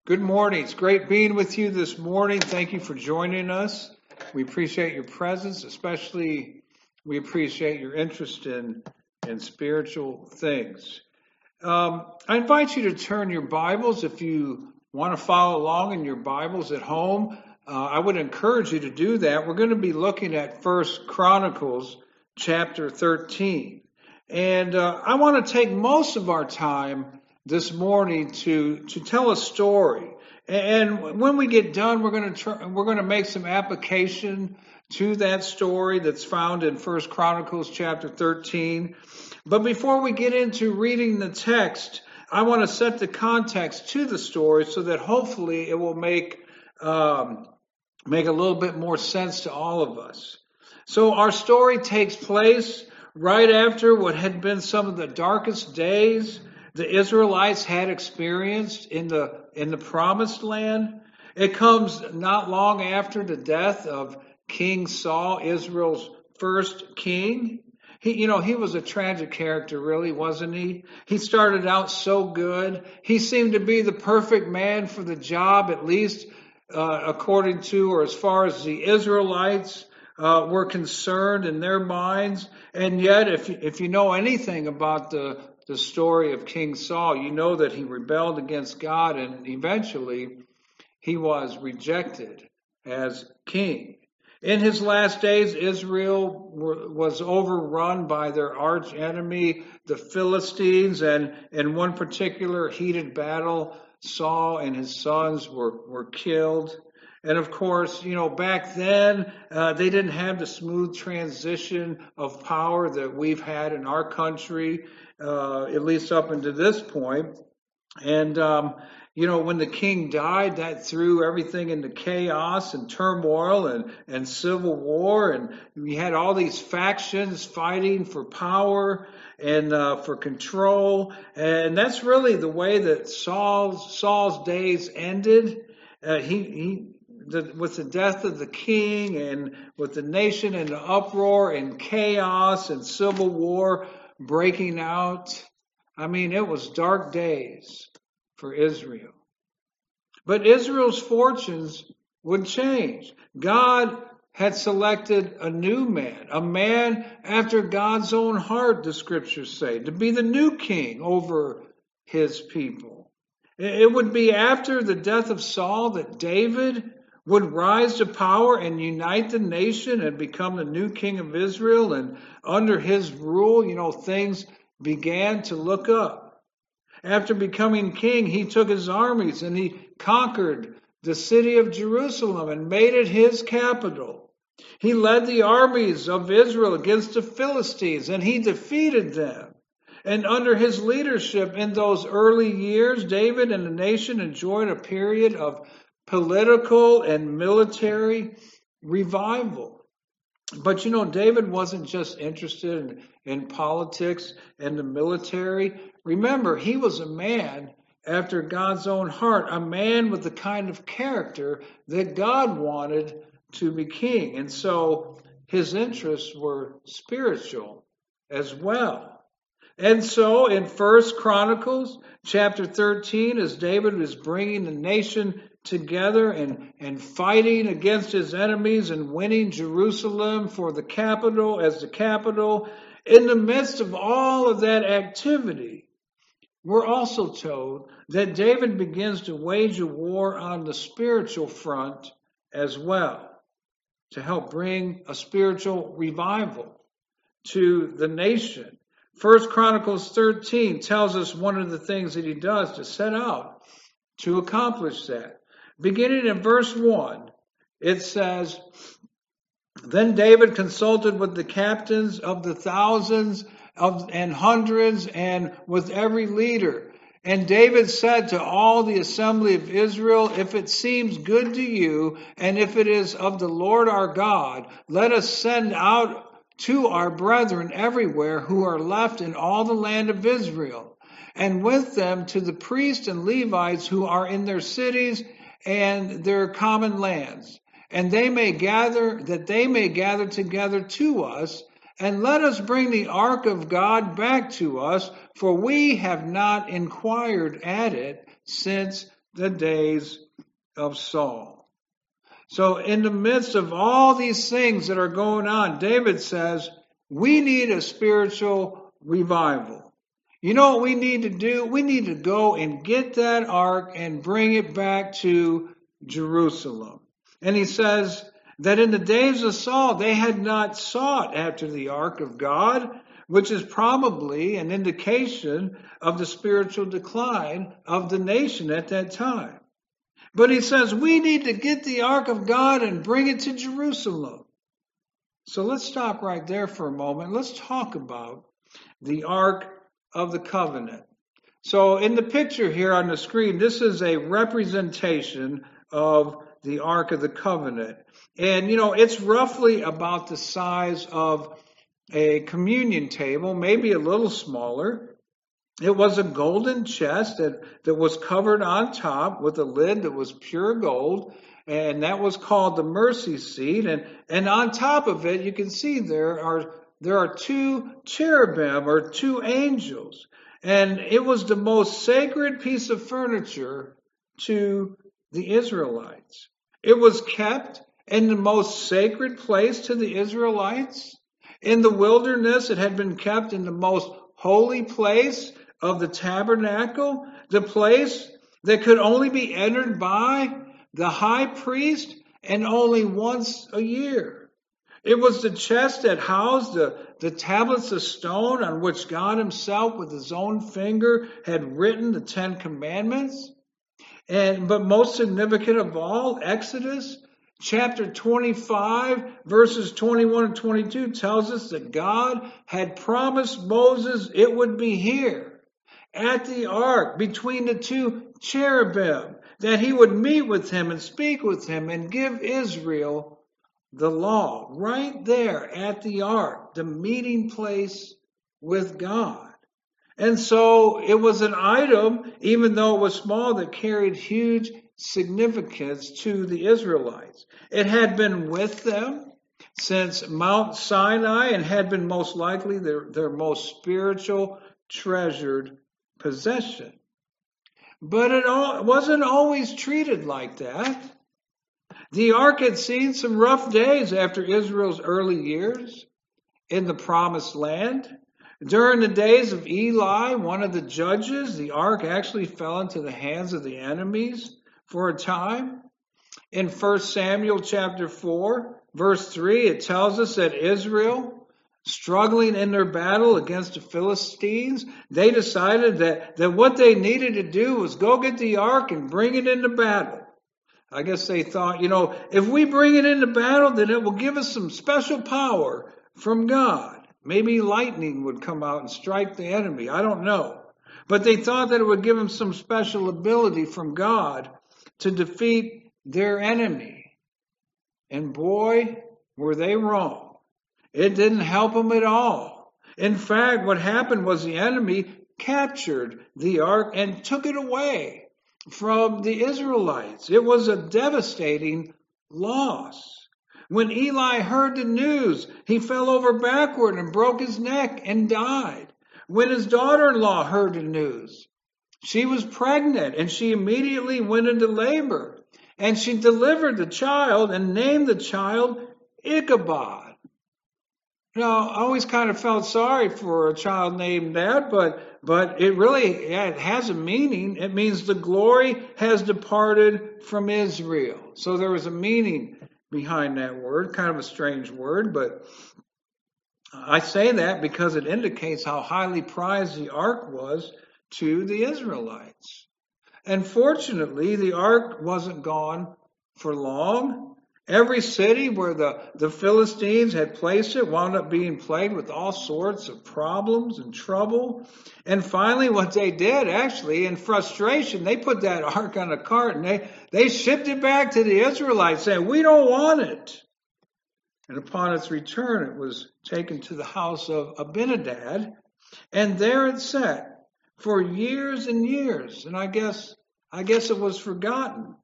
Good morning. It's great being with you this morning. Thank you for joining us. We appreciate your presence, especially we appreciate your interest in spiritual things. I invite you to turn your Bibles if you want to follow along in your Bibles at home. I would encourage you to do that. We're going to be looking at First Chronicles chapter 13. And I want to take most of our time this morning to tell a story. And when we get done, we're going to make some application to that story that's found in First Chronicles chapter 13. But before we get into reading the text, I want to set the context to the story so that hopefully it will make a little bit more sense to all of us. So our story takes place right after what had been some of the darkest days the Israelites had experienced in the promised land. It comes not long after the death of King Saul, Israel's first king. He was a tragic character, really, wasn't he? He started out so good. He seemed to be the perfect man for the job, at least according to or as far as the Israelites were concerned in their minds. And yet, if you know anything about the story of King Saul, you know that he rebelled against God and eventually he was rejected as king. In his last days, Israel was overrun by their arch enemy, the Philistines, and in one particular heated battle, Saul and his sons were killed. And of course, back then, they didn't have the smooth transition of power that we've had in our country, at least up until this point. And, when the king died, that threw everything into chaos and turmoil and civil war. And we had all these factions fighting for power and for control. And that's really the way that Saul's days ended. With the death of the king and with the nation in uproar and chaos and civil war breaking out. I mean, it was dark days for Israel. But Israel's fortunes would change. God had selected a new man, a man after God's own heart, the scriptures say, to be the new king over his people. It would be after the death of Saul that David would rise to power and unite the nation and become the new king of Israel. And under his rule, things began to look up. After becoming king, he took his armies and he conquered the city of Jerusalem and made it his capital. He led the armies of Israel against the Philistines and he defeated them. And under his leadership in those early years, David and the nation enjoyed a period of political and military revival. But David wasn't just interested in politics and the military. Remember, he was a man after God's own heart, a man with the kind of character that God wanted to be king. And so his interests were spiritual as well. And so in First Chronicles chapter 13, as David is bringing the nation together and fighting against his enemies and winning Jerusalem for the capital as the capital, in the midst of all of that activity, we're also told that David begins to wage a war on the spiritual front as well to help bring a spiritual revival to the nation. First Chronicles 13 tells us one of the things that he does to set out to accomplish that. Beginning in verse 1, it says, Then David consulted with the captains of the thousands and hundreds and with every leader. And David said to all the assembly of Israel, If it seems good to you, and if it is of the Lord our God, let us send out to our brethren everywhere who are left in all the land of Israel, and with them to the priests and Levites who are in their cities and their common lands, and they may gather together to us, and let us bring the ark of God back to us, for we have not inquired at it since the days of Saul. So in the midst of all these things that are going on, David says, we need a spiritual revival. You know what we need to do? We need to go and get that ark and bring it back to Jerusalem. And he says that in the days of Saul, they had not sought after the ark of God, which is probably an indication of the spiritual decline of the nation at that time. But he says, we need to get the ark of God and bring it to Jerusalem. So let's stop right there for a moment. Let's talk about the ark of the covenant. So in the picture here on the screen, this is a representation of the ark of the covenant. And, it's roughly about the size of a communion table, maybe a little smaller. It was a golden chest that was covered on top with a lid that was pure gold, and that was called the mercy seat. And on top of it, you can see there are two cherubim or two angels. And it was the most sacred piece of furniture to the Israelites. It was kept in the most sacred place to the Israelites. In the wilderness, it had been kept in the most holy place of the tabernacle, the place that could only be entered by the high priest and only once a year. It was the chest that housed the tablets of stone on which God himself with his own finger had written the 10 Commandments. But most significant of all, Exodus chapter 25, verses 21 and 22 tells us that God had promised Moses it would be here at the ark between the two cherubim, that he would meet with him and speak with him and give Israel the law right there at the ark, the meeting place with God. And so it was an item, even though it was small, that carried huge significance to the Israelites. It had been with them since Mount Sinai and had been most likely their most spiritual, treasured possession. But it wasn't always treated like that. The ark had seen some rough days after Israel's early years in the promised land. During the days of Eli, one of the judges, the ark actually fell into the hands of the enemies for a time. In 1 Samuel chapter 4, verse 3, it tells us that Israel, struggling in their battle against the Philistines, they decided that what they needed to do was go get the ark and bring it into battle. I guess they thought, if we bring it into battle, then it will give us some special power from God. Maybe lightning would come out and strike the enemy. I don't know. But they thought that it would give them some special ability from God to defeat their enemy. And boy, were they wrong. It didn't help them at all. In fact, what happened was the enemy captured the ark and took it away from the Israelites. It was a devastating loss. When Eli heard the news, he fell over backward and broke his neck and died. When his daughter-in-law heard the news, she was pregnant and she immediately went into labor. And she delivered the child and named the child Ichabod. I always kind of felt sorry for a child named that, but it has a meaning. It means the glory has departed from Israel. So there was a meaning behind that word, kind of a strange word, but I say that because it indicates how highly prized the ark was to the Israelites. And fortunately, the ark wasn't gone for long. Every city where the Philistines had placed it wound up being plagued with all sorts of problems and trouble. And finally, what they did, actually, in frustration, they put that ark on a cart and they shipped it back to the Israelites saying, we don't want it. And upon its return, it was taken to the house of Abinadab, and there it sat for years and years. And I guess it was forgotten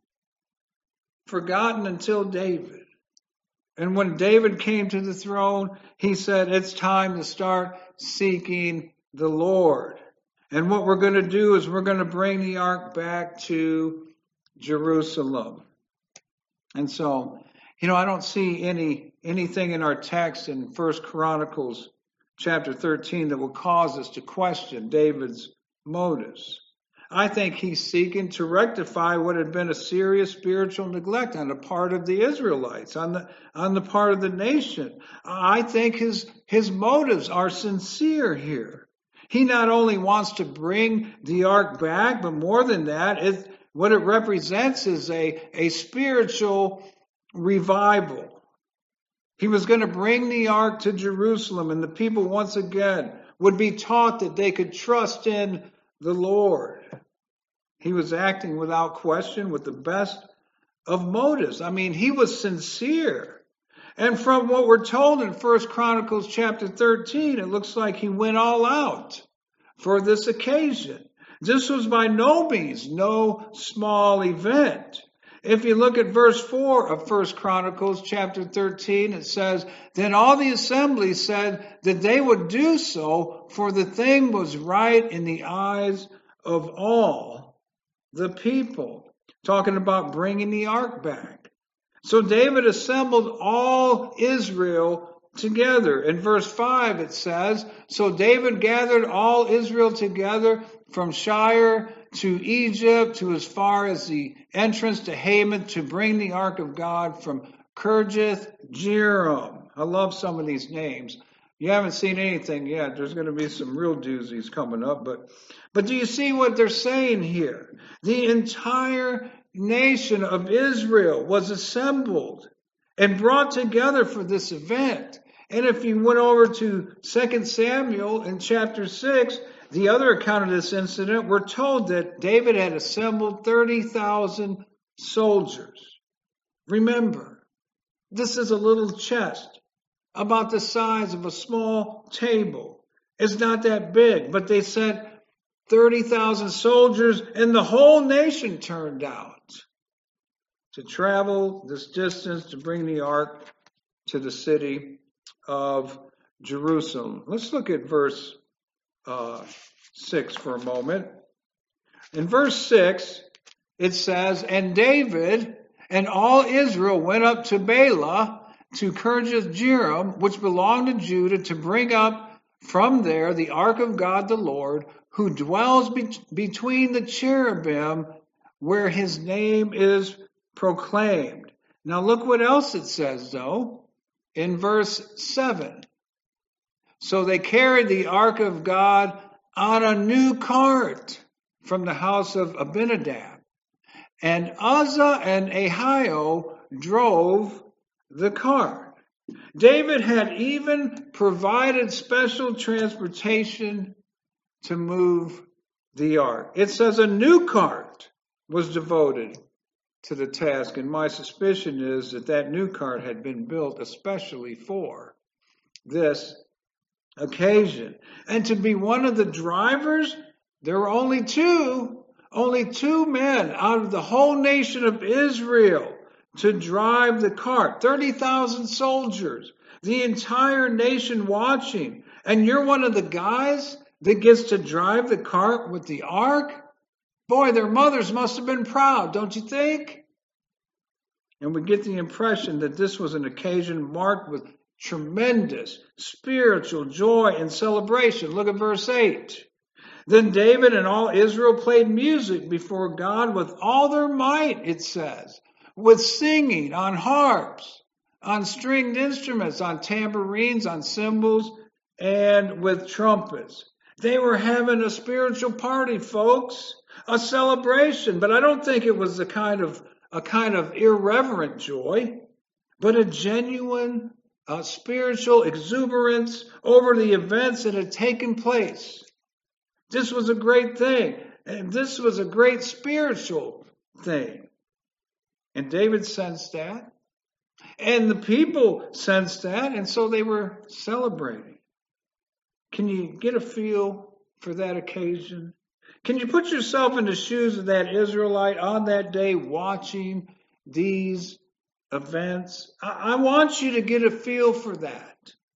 until David. And when David came to the throne, he said, it's time to start seeking the Lord. And what we're going to do is we're going to bring the ark back to Jerusalem. And so, I don't see anything in our text in 1 Chronicles chapter 13 that will cause us to question David's motives. I think he's seeking to rectify what had been a serious spiritual neglect on the part of the Israelites, on the part of the nation. I think his motives are sincere here. He not only wants to bring the ark back, but more than that, what it represents is a spiritual revival. He was going to bring the ark to Jerusalem, and the people once again would be taught that they could trust in the Lord. He was acting without question with the best of motives. I mean, he was sincere. And from what we're told in 1 Chronicles chapter 13, it looks like he went all out for this occasion. This was by no means no small event. If you look at verse 4 of 1 Chronicles chapter 13, it says, "Then all the assembly said that they would do so, for the thing was right in the eyes of all the people." Talking about bringing the ark back. So David assembled all Israel together. In verse 5 it says, "So David gathered all Israel together from Shire to Egypt to as far as the entrance to Hamath to bring the ark of God from Kirjath Jearim." I love some of these names. You haven't seen anything yet. There's going to be some real doozies coming up. But do you see what they're saying here? The entire nation of Israel was assembled and brought together for this event. And if you went over to 2 Samuel in chapter 6, the other account of this incident, we're told that David had assembled 30,000 soldiers. Remember, this is a little chest about the size of a small table. It's not that big, but they sent 30,000 soldiers, and the whole nation turned out to travel this distance to bring the ark to the city of Jerusalem. Let's look at verse 6 for a moment. In verse 6, it says, "And David and all Israel went up to Baalah, to Kirjath Jearim, which belonged to Judah, to bring up from there the ark of God the Lord, who dwells between the cherubim, where his name is proclaimed." Now look what else it says, though, in verse 7. "So they carried the ark of God on a new cart from the house of Abinadab, and Uzzah and Ahio drove the cart." David had even provided special transportation to move the ark. It says a new cart was devoted to the task, and my suspicion is that new cart had been built especially for this occasion. And to be one of the drivers, there were only two men out of the whole nation of Israel to drive the cart. 30,000 soldiers, the entire nation watching, and you're one of the guys that gets to drive the cart with the ark? Boy, their mothers must have been proud, don't you think? And we get the impression that this was an occasion marked with tremendous spiritual joy and celebration. Look at verse 8. "Then David and all Israel played music before God with all their might," it says, "with singing on harps, on stringed instruments, on tambourines, on cymbals, and with trumpets." They were having a spiritual party, folks, a celebration, but I don't think it was a kind of irreverent joy, but a genuine spiritual exuberance over the events that had taken place. This was a great thing, and this was a great spiritual thing. And David sensed that, and the people sensed that, and so they were celebrating. Can you get a feel for that occasion? Can you put yourself in the shoes of that Israelite on that day watching these events? I want you to get a feel for that,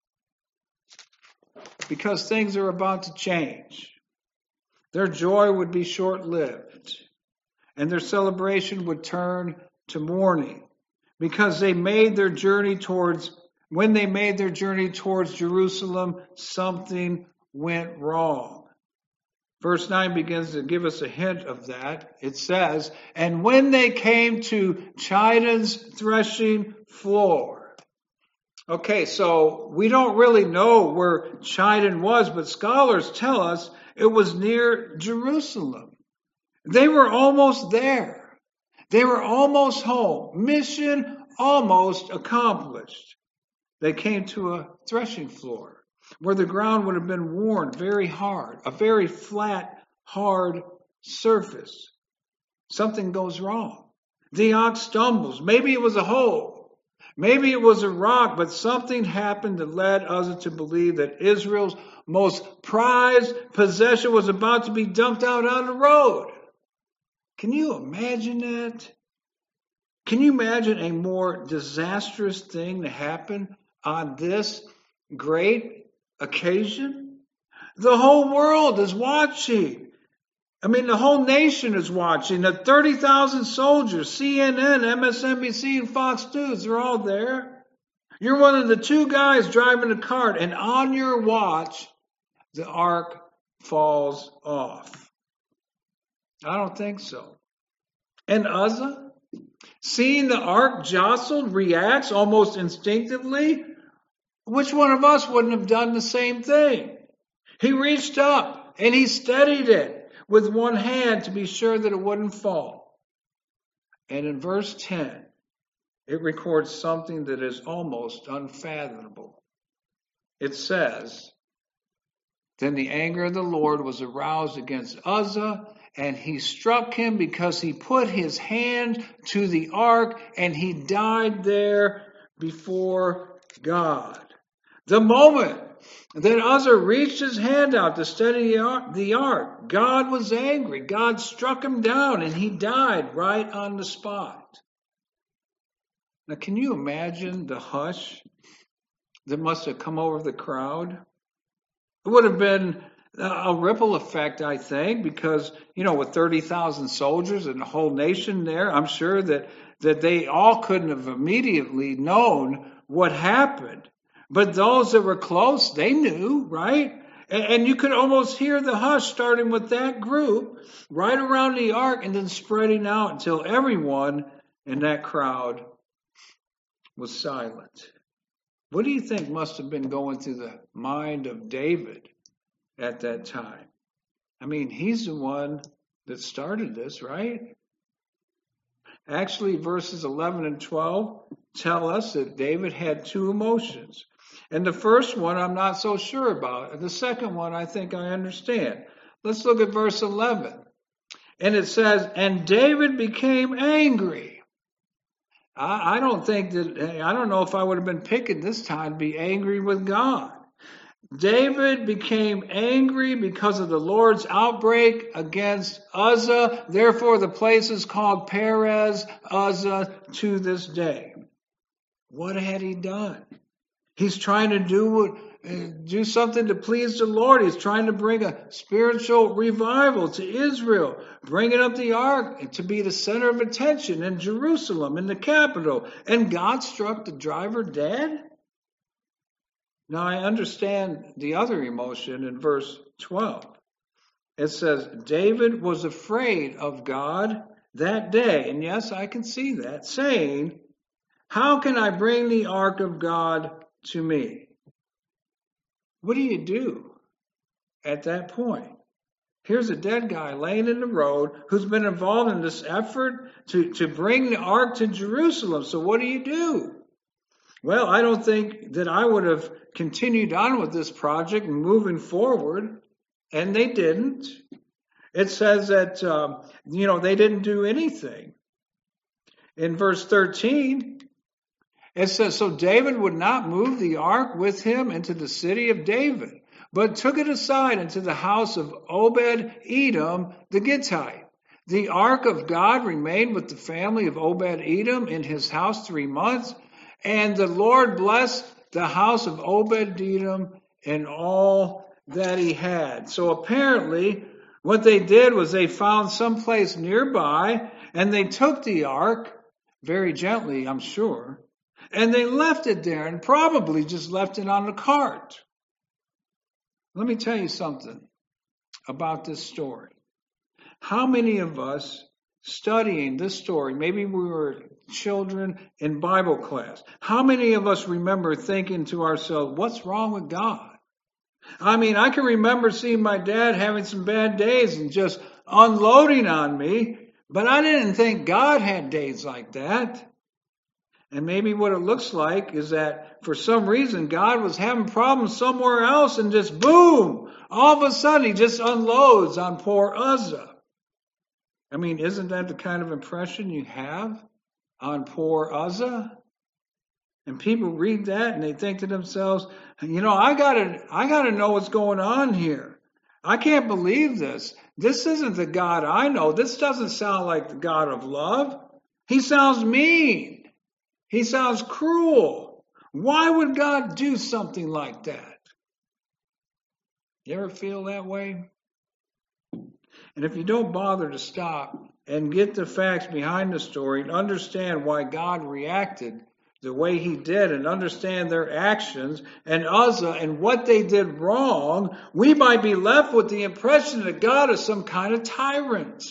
because things are about to change. Their joy would be short-lived. and their celebration would turn to mourning because when they made their journey towards Jerusalem, something went wrong. Verse 9 begins to give us a hint of that. It says, and when they came to Chidon's threshing floor. Okay, so we don't really know where Chidon was, but scholars tell us it was near Jerusalem. They were almost there. They were almost home. Mission almost accomplished. They came to a threshing floor where the ground would have been worn very hard, a very flat, hard surface. Something goes wrong. The ox stumbles. Maybe it was a hole. Maybe it was a rock, but something happened that led Uzzah to believe that Israel's most prized possession was about to be dumped out on the road. Can you imagine that? Can you imagine a more disastrous thing to happen on this great occasion? The whole world is watching. I mean, the whole nation is watching. The 30,000 soldiers, CNN, MSNBC, and Fox News, they're all there. You're one of the two guys driving the cart, and on your watch, the ark falls off. I don't think so. And Uzzah, seeing the ark jostled, reacts almost instinctively. Which one of us wouldn't have done the same thing? He reached up and he steadied it with one hand to be sure that it wouldn't fall. And in verse 10, it records something that is almost unfathomable. It says, then the anger of the Lord was aroused against Uzzah, and he struck him because he put his hand to the ark, and he died there before God. The moment that Uzzah reached his hand out to steady the ark, God was angry. God struck him down, and he died right on the spot. Now, can you imagine the hush that must have come over the crowd? It would have been a ripple effect, I think, because, with 30,000 soldiers and the whole nation there, I'm sure that they all couldn't have immediately known what happened. But those that were close, they knew, right? And you could almost hear the hush starting with that group right around the ark and then spreading out until everyone in that crowd was silent. What do you think must have been going through the mind of David at that time? I mean, he's the one that started this, right? Actually, verses 11 and 12 tell us that David had two emotions. And the first one I'm not so sure about. And the second one I think I understand. Let's look at verse 11. And it says, and David became angry. I don't know if I would have been picking this time to be angry with God. David became angry because of the Lord's outbreak against Uzzah. Therefore, the place is called Perez Uzzah to this day. What had he done? He's trying to do something to please the Lord. He's trying to bring a spiritual revival to Israel, bringing up the ark to be the center of attention in Jerusalem, in the capital. And God struck the driver dead? Now I understand the other emotion in verse 12. It says, David was afraid of God that day. And yes, I can see that, saying, how can I bring the ark of God to me? What do you do at that point? Here's a dead guy laying in the road who's been involved in this effort to bring the ark to Jerusalem. So what do you do? Well, I don't think that I would have continued on with this project and moving forward, and they didn't. It says that, they didn't do anything. In verse 13, it says, so David would not move the ark with him into the city of David, but took it aside into the house of Obed-Edom the Gittite. The ark of God remained with the family of Obed-Edom in his house 3 months, and the Lord blessed the house of Obed-Edom and all that he had. So apparently, What they did was they found some place nearby and they took the ark, very gently, I'm sure, and they left it there and probably just left it on the cart. Let me tell you something about this story. How many of us studying this story, maybe we were children in Bible class, how many of us remember thinking to ourselves, what's wrong with God? I mean, I can remember seeing my dad having some bad days and just unloading on me, but I didn't think God had days like that. And maybe what it looks like is that for some reason God was having problems somewhere else and just boom, all of a sudden he just unloads on poor Uzzah. I mean, isn't that the kind of impression you have on poor Uzzah? And people read that and they think to themselves, I gotta know what's going on here. I can't believe this. This isn't the God I know. This doesn't sound like the God of love. He sounds mean. He sounds cruel. Why would God do something like that? You ever feel that way? And if you don't bother to stop and get the facts behind the story and understand why God reacted the way he did and understand their actions and Uzzah and what they did wrong, we might be left with the impression that God is some kind of tyrant.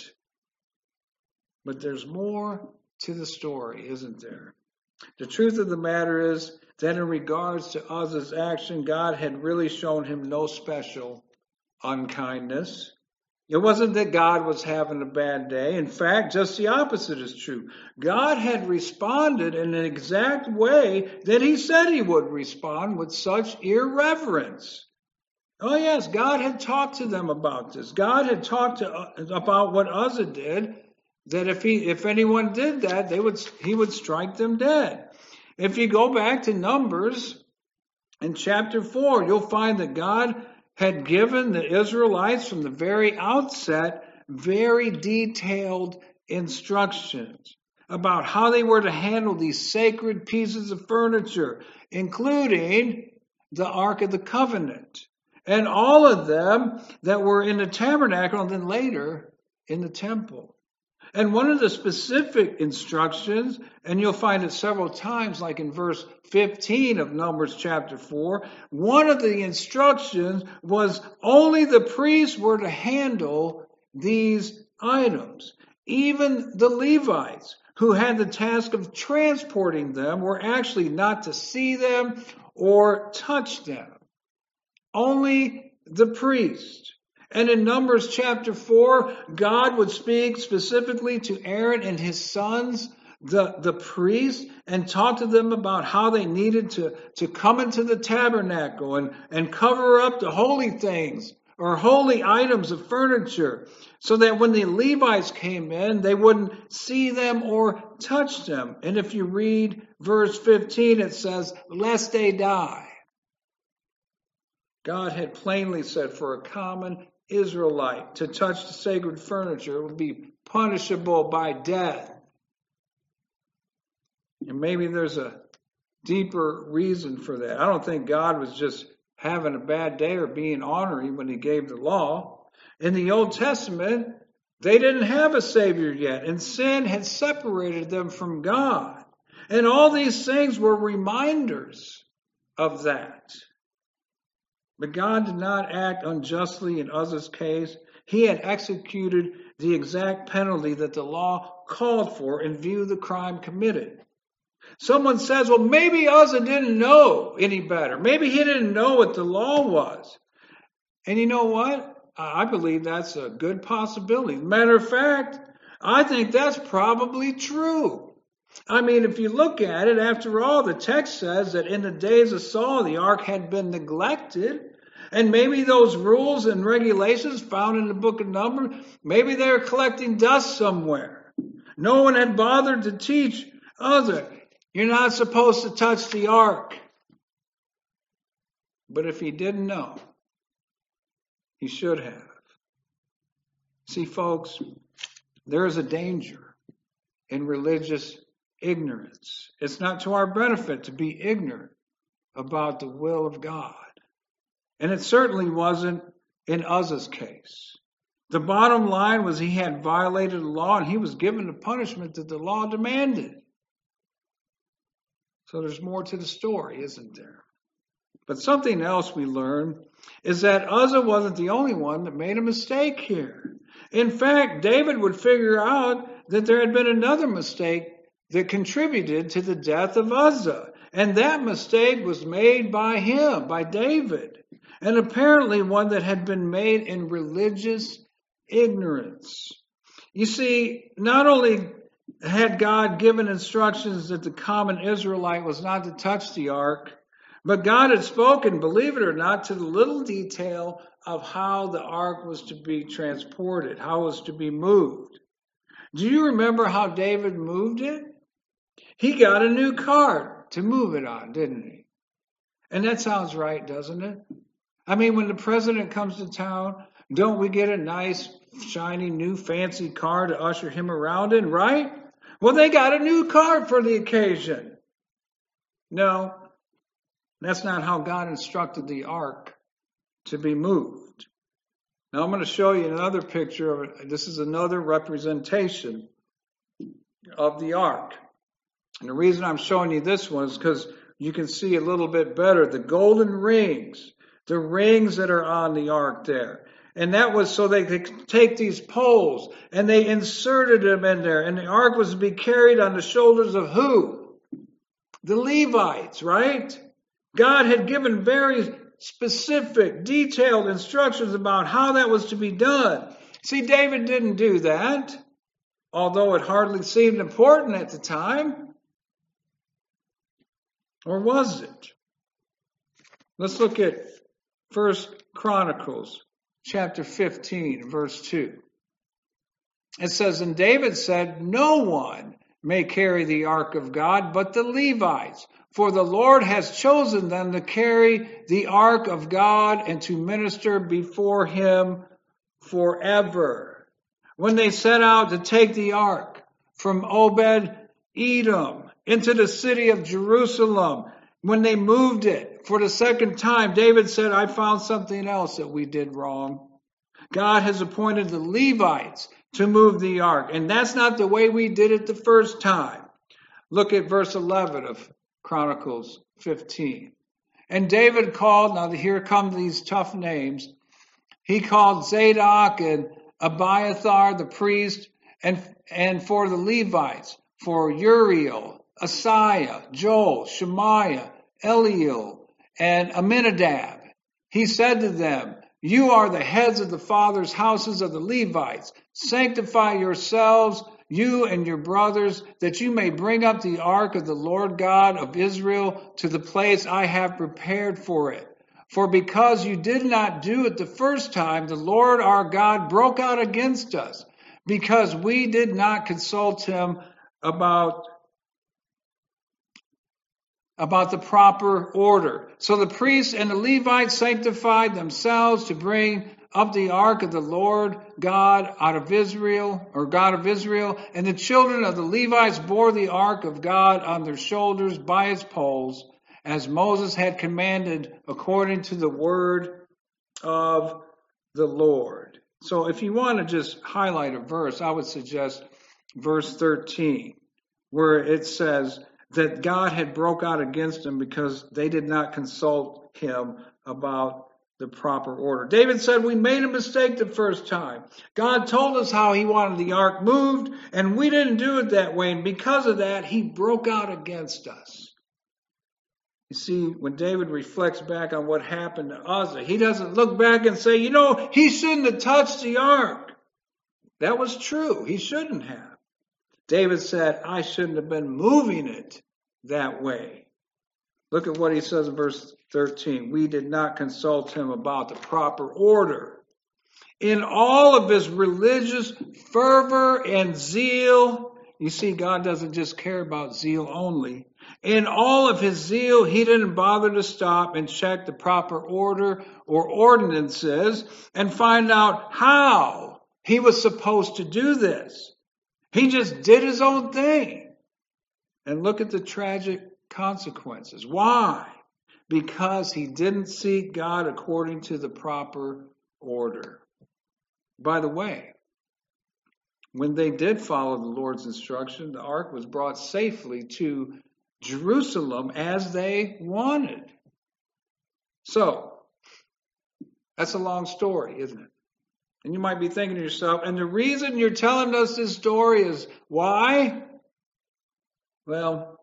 But there's more to the story, isn't there? The truth of the matter is that in regards to Uzzah's action, God had really shown him no special unkindness. It wasn't that God was having a bad day. In fact, just the opposite is true. God had responded in an exact way that he said he would respond, with such irreverence. Oh yes, God had talked to them about this. God had talked about what Uzzah did, that if anyone did that, he would strike them dead. If you go back to Numbers in chapter 4, you'll find that God had given the Israelites from the very outset very detailed instructions about how they were to handle these sacred pieces of furniture, including the Ark of the Covenant, and all of them that were in the tabernacle and then later in the temple. And one of the specific instructions, and you'll find it several times, like in verse 15 of Numbers chapter 4, one of the instructions was only the priests were to handle these items. Even the Levites, who had the task of transporting them, were actually not to see them or touch them. Only the priest. And in Numbers chapter 4, God would speak specifically to Aaron and his sons, the priests, and talk to them about how they needed to come into the tabernacle and cover up the holy things or holy items of furniture, so that when the Levites came in, they wouldn't see them or touch them. And if you read verse 15, it says, lest they die. God had plainly said for a common Israelite to touch the sacred furniture, it would be punishable by death. And maybe there's a deeper reason for that. I don't think God was just having a bad day or being ornery when he gave the law. In the Old Testament, they didn't have a Savior yet, and sin had separated them from God. And all these things were reminders of that. But God did not act unjustly in Uzzah's case. He had executed the exact penalty that the law called for in view of the crime committed. Someone says, well, maybe Uzzah didn't know any better. Maybe he didn't know what the law was. And you know what? I believe that's a good possibility. Matter of fact, I think that's probably true. I mean, if you look at it, after all, the text says that in the days of Saul, the ark had been neglected. And maybe those rules and regulations found in the book of Numbers, maybe they're collecting dust somewhere. No one had bothered to teach Uzzah, you're not supposed to touch the ark. But if he didn't know, he should have. See, folks, there is a danger in religious ignorance. It's not to our benefit to be ignorant about the will of God. And it certainly wasn't in Uzzah's case. The bottom line was he had violated the law and he was given the punishment that the law demanded. So there's more to the story, isn't there? But something else we learn is that Uzzah wasn't the only one that made a mistake here. In fact, David would figure out that there had been another mistake that contributed to the death of Uzzah. And that mistake was made by him, by David. And apparently one that had been made in religious ignorance. You see, not only had God given instructions that the common Israelite was not to touch the ark, but God had spoken, believe it or not, to the little detail of how the ark was to be transported, how it was to be moved. Do you remember how David moved it? He got a new cart to move it on, didn't he? And that sounds right, doesn't it? I mean, when the president comes to town, don't we get a nice, shiny, new, fancy car to usher him around in, right? Well, they got a new cart for the occasion. No, that's not how God instructed the ark to be moved. Now I'm going to show you another picture of it. This is another representation of the ark. And the reason I'm showing you this one is because you can see a little bit better the golden rings, the rings that are on the ark there. And that was so they could take these poles and they inserted them in there. And the ark was to be carried on the shoulders of who? The Levites, right? God had given very specific, detailed instructions about how that was to be done. See, David didn't do that, although it hardly seemed important at the time. Or was it? Let's look at 1 Chronicles chapter 15, verse 2. It says, and David said, no one may carry the ark of God but the Levites, for the Lord has chosen them to carry the ark of God and to minister before him forever. When they set out to take the ark from Obed-Edom into the city of Jerusalem, when they moved it for the second time, David said, I found something else that we did wrong. God has appointed the Levites to move the ark, and that's not the way we did it the first time. Look at verse 11 of Chronicles 15. And David called, now here come these tough names, he called Zadok and Abiathar the priest, and for the Levites, for Uriel, Asaiah, Joel, Shemaiah, Eliel, and Aminadab. He said to them, you are the heads of the fathers' houses of the Levites. Sanctify yourselves, you and your brothers, that you may bring up the ark of the Lord God of Israel to the place I have prepared for it. For because you did not do it the first time, the Lord our God broke out against us, because we did not consult him about the proper order. So the priests and the Levites sanctified themselves to bring up the ark of the Lord God out of Israel, or God of Israel, and the children of the Levites bore the ark of God on their shoulders by its poles, as Moses had commanded according to the word of the Lord. So if you want to just highlight a verse, I would suggest verse 13, where it says that God had broke out against them because they did not consult him about the proper order. David said, we made a mistake the first time. God told us how he wanted the ark moved, and we didn't do it that way. And because of that, he broke out against us. You see, when David reflects back on what happened to Uzzah, he doesn't look back and say, he shouldn't have touched the ark. That was true. He shouldn't have. David said, I shouldn't have been moving it that way. Look at what he says in verse 13. We did not consult him about the proper order. In all of his religious fervor and zeal, you see, God doesn't just care about zeal only. In all of his zeal, he didn't bother to stop and check the proper order or ordinances and find out how he was supposed to do this. He just did his own thing. And look at the tragic consequences. Why? Because he didn't seek God according to the proper order. By the way, when they did follow the Lord's instruction, the ark was brought safely to Jerusalem as they wanted. So, that's a long story, isn't it? And you might be thinking to yourself, and the reason you're telling us this story is why? Well,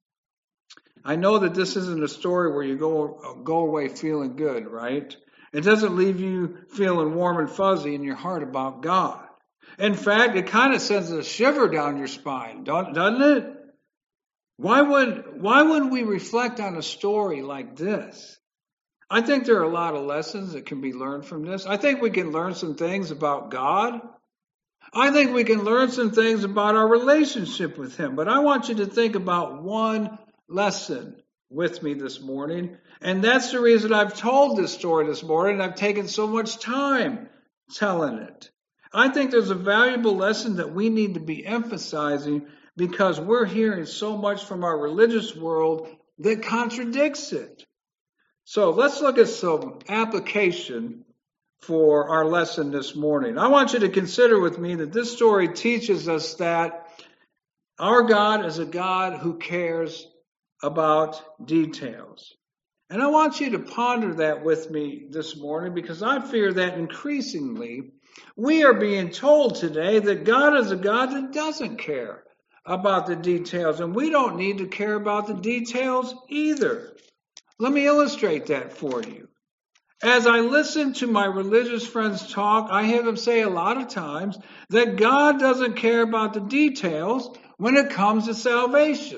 I know that this isn't a story where you go away feeling good, right? It doesn't leave you feeling warm and fuzzy in your heart about God. In fact, it kind of sends a shiver down your spine, doesn't it? Why wouldn't we reflect on a story like this? I think there are a lot of lessons that can be learned from this. I think we can learn some things about God. I think we can learn some things about our relationship with Him. But I want you to think about one lesson with me this morning. And that's the reason I've told this story this morning. I've taken so much time telling it. I think there's a valuable lesson that we need to be emphasizing because we're hearing so much from our religious world that contradicts it. So let's look at some application for our lesson this morning. I want you to consider with me that this story teaches us that our God is a God who cares about details. And I want you to ponder that with me this morning because I fear that increasingly we are being told today that God is a God that doesn't care about the details, and we don't need to care about the details either. Let me illustrate that for you. As I listen to my religious friends talk, I hear them say a lot of times that God doesn't care about the details when it comes to salvation.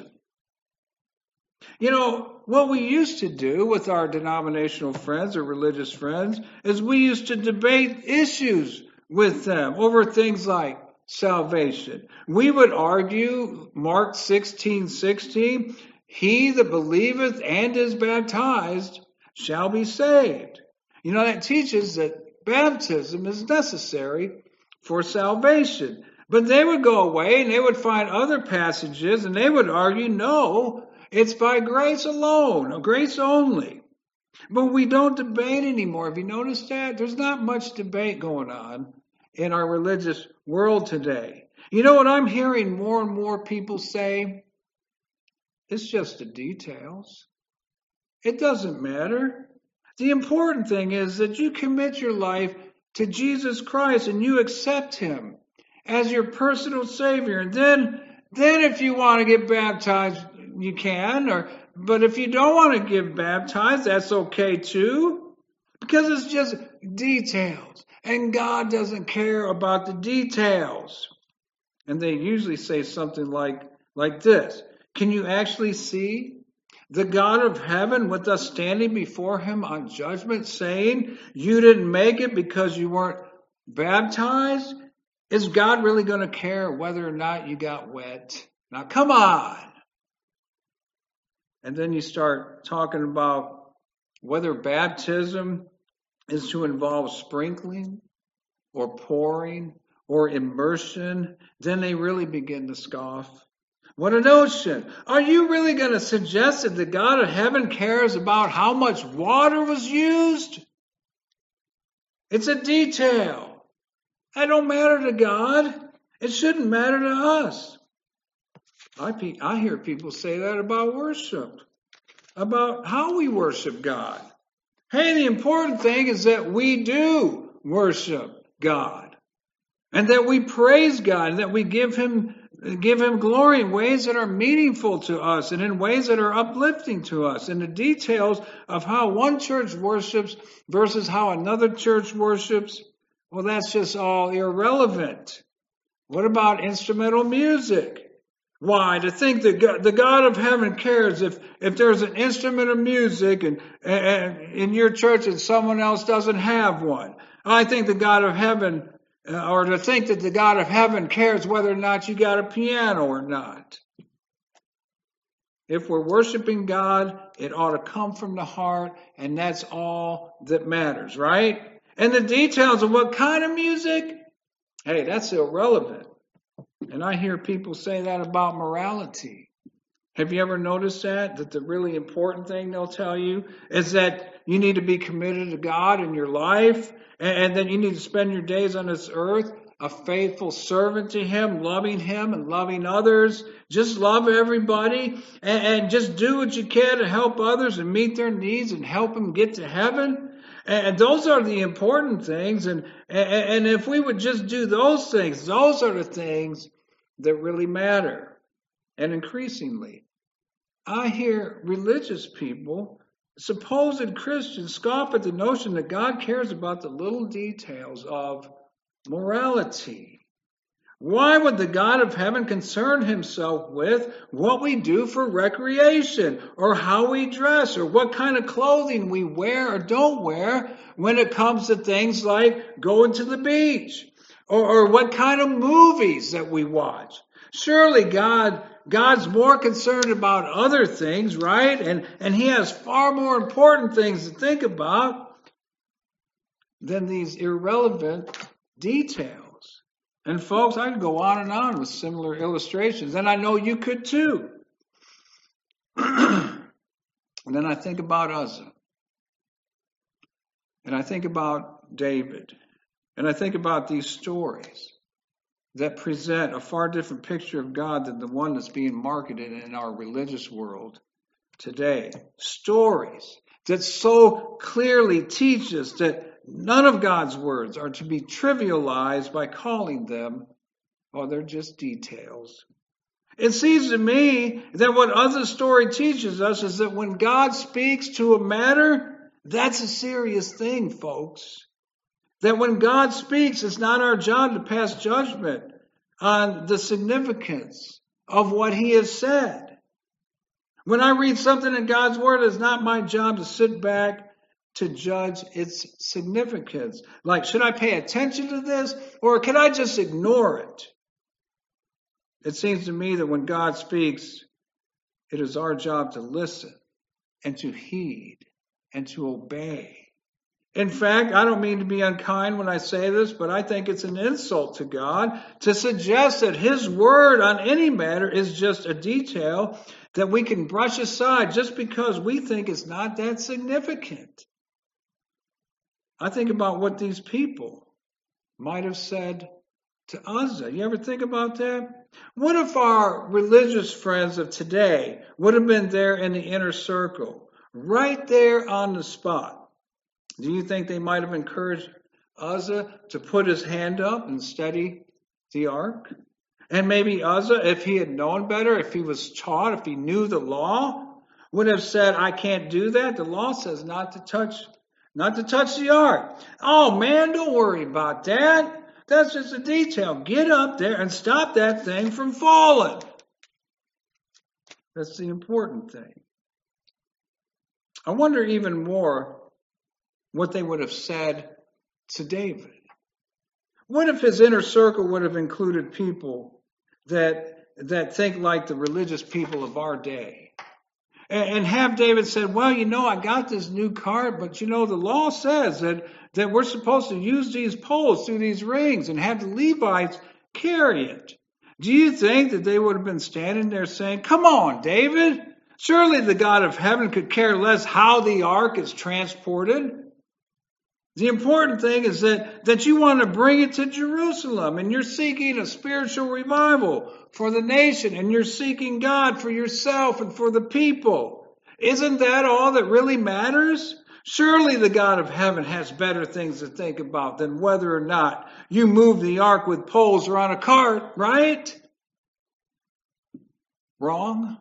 You know, what we used to do with our denominational friends or religious friends is we used to debate issues with them over things like salvation. We would argue Mark 16:16, he that believeth and is baptized shall be saved. You know, that teaches that baptism is necessary for salvation. But they would go away and they would find other passages and they would argue, no, it's by grace alone, grace only. But we don't debate anymore. Have you noticed that? There's not much debate going on in our religious world today. You know what I'm hearing more and more people say? It's just the details. It doesn't matter. The important thing is that you commit your life to Jesus Christ and you accept Him as your personal Savior. And then if you want to get baptized, you can. But if you don't want to get baptized, that's okay too. Because it's just details. And God doesn't care about the details. And they usually say something like this. Can you actually see the God of heaven with us standing before Him on judgment saying, you didn't make it because you weren't baptized? Is God really going to care whether or not you got wet? Now, come on. And then you start talking about whether baptism is to involve sprinkling or pouring or immersion. Then they really begin to scoff. What a notion. Are you really going to suggest that the God of heaven cares about how much water was used? It's a detail. That don't matter to God. It shouldn't matter to us. I hear people say that about worship, about how we worship God. Hey, the important thing is that we do worship God and that we praise God and that we give Him glory in ways that are meaningful to us and in ways that are uplifting to us. And the details of how one church worships versus how another church worships, well, that's just all irrelevant. What about instrumental music? Why? To think that the God of heaven cares if there's an instrument of music and in your church and someone else doesn't have one. I think the God of heaven, or to think that the God of heaven cares whether or not you got a piano or not. If we're worshiping God, it ought to come from the heart, and that's all that matters, right? And the details of what kind of music, hey, that's irrelevant. And I hear people say that about morality. Have you ever noticed that? That the really important thing they'll tell you is that you need to be committed to God in your life, and that you need to spend your days on this earth a faithful servant to Him and loving others. Just love everybody and just do what you can to help others and meet their needs and help them get to heaven. And those are the important things. And if we would just do those things, those are the things that really matter. And increasingly, I hear religious people, supposed Christians, scoff at the notion that God cares about the little details of morality. Why would the God of heaven concern Himself with what we do for recreation, or how we dress, or what kind of clothing we wear or don't wear when it comes to things like going to the beach, or what kind of movies that we watch? Surely God's more concerned about other things, right? And He has far more important things to think about than these irrelevant details. And folks, I could go on and on with similar illustrations, and I know you could too. And then I think about Uzzah, and I think about David, and I think about these stories that present a far different picture of God than the one that's being marketed in our religious world today. Stories that so clearly teach us that none of God's words are to be trivialized by calling them, well, they're just details. It seems to me that what Uzzah's story teaches us is that when God speaks to a matter, that's a serious thing, folks. That when God speaks, it's not our job to pass judgment on the significance of what He has said. When I read something in God's Word, it's not my job to sit back to judge its significance. Like, should I pay attention to this, or can I just ignore it? It seems to me that when God speaks, it is our job to listen and to heed and to obey. In fact, I don't mean to be unkind when I say this, but I think it's an insult to God to suggest that His word on any matter is just a detail that we can brush aside just because we think it's not that significant. I think about what these people might have said to Uzzah. You ever think about that? What if our religious friends of today would have been there in the inner circle, right there on the spot? Do you think they might have encouraged Uzzah to put his hand up and steady the ark? And maybe Uzzah, if he had known better, if he was taught, if he knew the law, would have said, I can't do that. The law says not to touch the ark. Oh man, don't worry about that. That's just a detail. Get up there and stop that thing from falling. That's the important thing. I wonder even more what they would have said to David. What if his inner circle would have included people that think like the religious people of our day? And have David said, well, I got this new cart, but the law says that we're supposed to use these poles through these rings and have the Levites carry it. Do you think that they would have been standing there saying, come on, David, surely the God of heaven could care less how the ark is transported? The important thing is that you want to bring it to Jerusalem, and you're seeking a spiritual revival for the nation, and you're seeking God for yourself and for the people. Isn't that all that really matters? Surely the God of heaven has better things to think about than whether or not you move the ark with poles or on a cart, right? Wrong.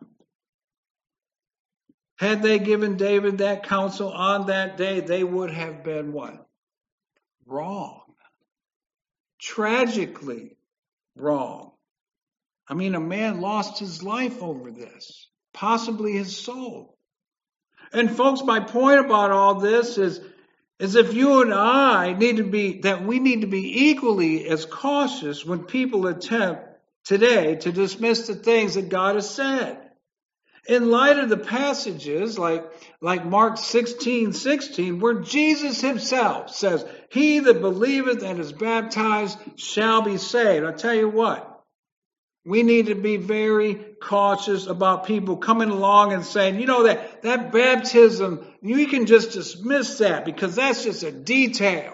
Had they given David that counsel on that day, they would have been what? Wrong. Tragically wrong. I mean, a man lost his life over this, possibly his soul. And folks, my point about all this is if you and I need to be equally as cautious when people attempt today to dismiss the things that God has said. In light of the passages like Mark 16:16, where Jesus Himself says, he that believeth and is baptized shall be saved. I'll tell you what, We need to be very cautious about people coming along and saying, that baptism, you can just dismiss that because that's just a detail.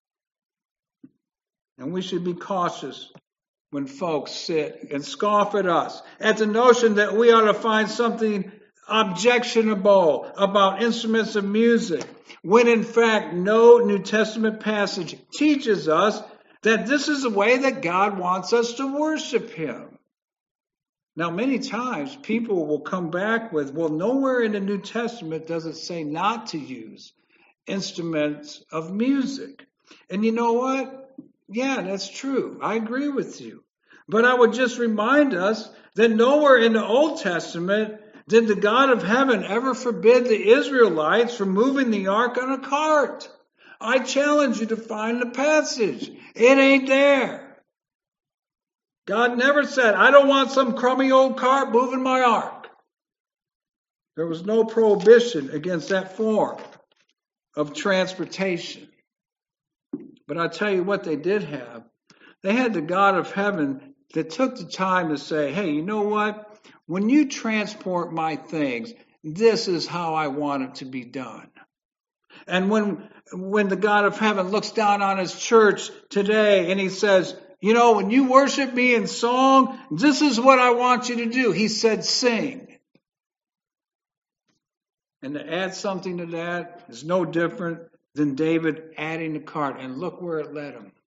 And we should be cautious when folks sit and scoff at us, at the notion that we ought to find something objectionable about instruments of music, when in fact no New Testament passage teaches us that this is the way that God wants us to worship Him. Now, many times people will come back with, well, nowhere in the New Testament does it say not to use instruments of music. And you know what? Yeah, that's true. I agree with you. But I would just remind us that nowhere in the Old Testament did the God of heaven ever forbid the Israelites from moving the ark on a cart. I challenge you to find the passage. It ain't there. God never said, I don't want some crummy old cart moving my ark. There was no prohibition against that form of transportation. But I tell you what they did have. They had the God of heaven that took the time to say, hey, you know what? When you transport my things, this is how I want it to be done. And when the God of heaven looks down on his church today and he says, when you worship me in song, this is what I want you to do. He said, sing. And to add something to that is no different than David adding the cart. And look where it led him.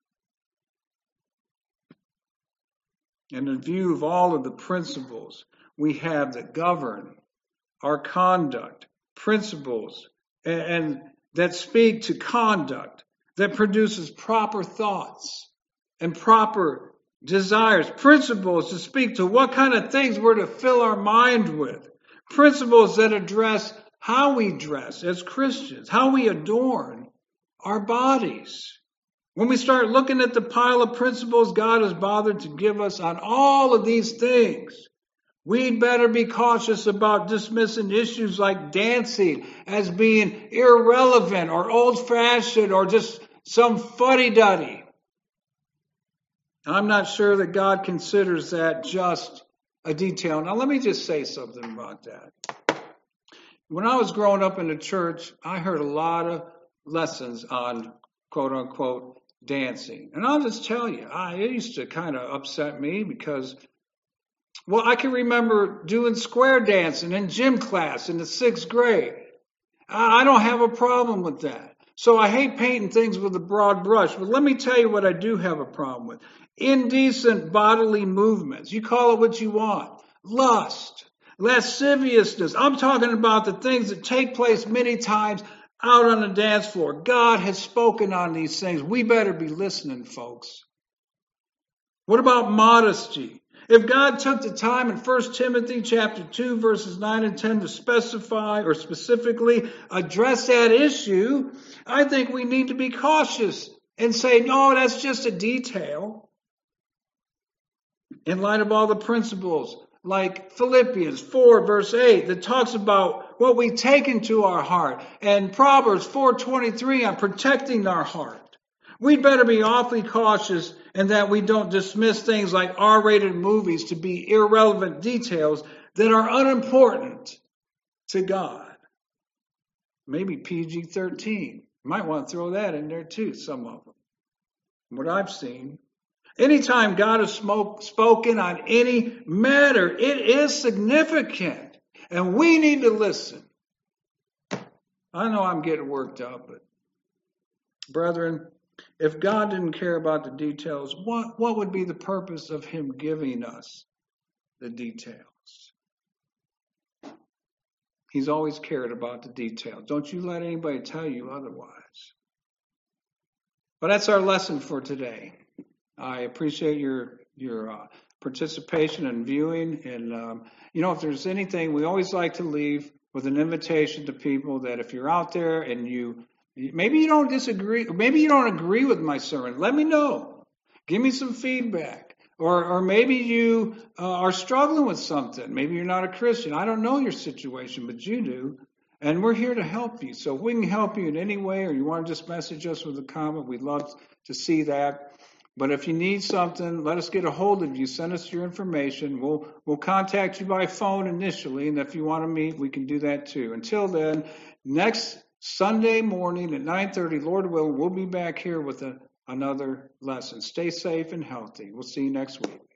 And in view of all of the principles we have that govern our conduct, principles and that speak to conduct, that produces proper thoughts and proper desires, principles to speak to what kind of things we're to fill our mind with, principles that address how we dress as Christians, how we adorn our bodies. When we start looking at the pile of principles God has bothered to give us on all of these things, we'd better be cautious about dismissing issues like dancing as being irrelevant or old-fashioned or just some fuddy-duddy. I'm not sure that God considers that just a detail. Now, let me just say something about that. When I was growing up in the church, I heard a lot of lessons on quote-unquote dancing. And I'll just tell you, it used to kind of upset me because, I can remember doing square dancing in gym class in the 6th grade. I don't have a problem with that. So I hate painting things with a broad brush. But let me tell you what I do have a problem with. Indecent bodily movements. You call it what you want. Lust, lasciviousness. I'm talking about the things that take place many times out on the dance floor. God has spoken on these things. We better be listening, folks. What about modesty? If God took the time in 1 Timothy chapter 2, verses 9 and 10 to specify or specifically address that issue, I think we need to be cautious and say, no, that's just a detail. In light of all the principles, like Philippians 4, verse 8, that talks about what we take into our heart, and Proverbs 4:23 on protecting our heart. We'd better be awfully cautious in that we don't dismiss things like R-rated movies to be irrelevant details that are unimportant to God. Maybe PG-13. Might want to throw that in there too, some of them. What I've seen. Anytime God has spoken on any matter, it is significant. And we need to listen. I know I'm getting worked up, but brethren, if God didn't care about the details, what would be the purpose of Him giving us the details? He's always cared about the details. Don't you let anybody tell you otherwise. But that's our lesson for today. I appreciate your participation and viewing. And, if there's anything, we always like to leave with an invitation to people that if you're out there and maybe you don't disagree, maybe you don't agree with my sermon, let me know. Give me some feedback. Or maybe you are struggling with something. Maybe you're not a Christian. I don't know your situation, but you do. And we're here to help you. So if we can help you in any way, or you want to just message us with a comment, we'd love to see that. But if you need something, let us get a hold of you. Send us your information. We'll contact you by phone initially, and if you want to meet, we can do that too. Until then, next Sunday morning at 9:30, Lord willing, we'll be back here with another lesson. Stay safe and healthy. We'll see you next week.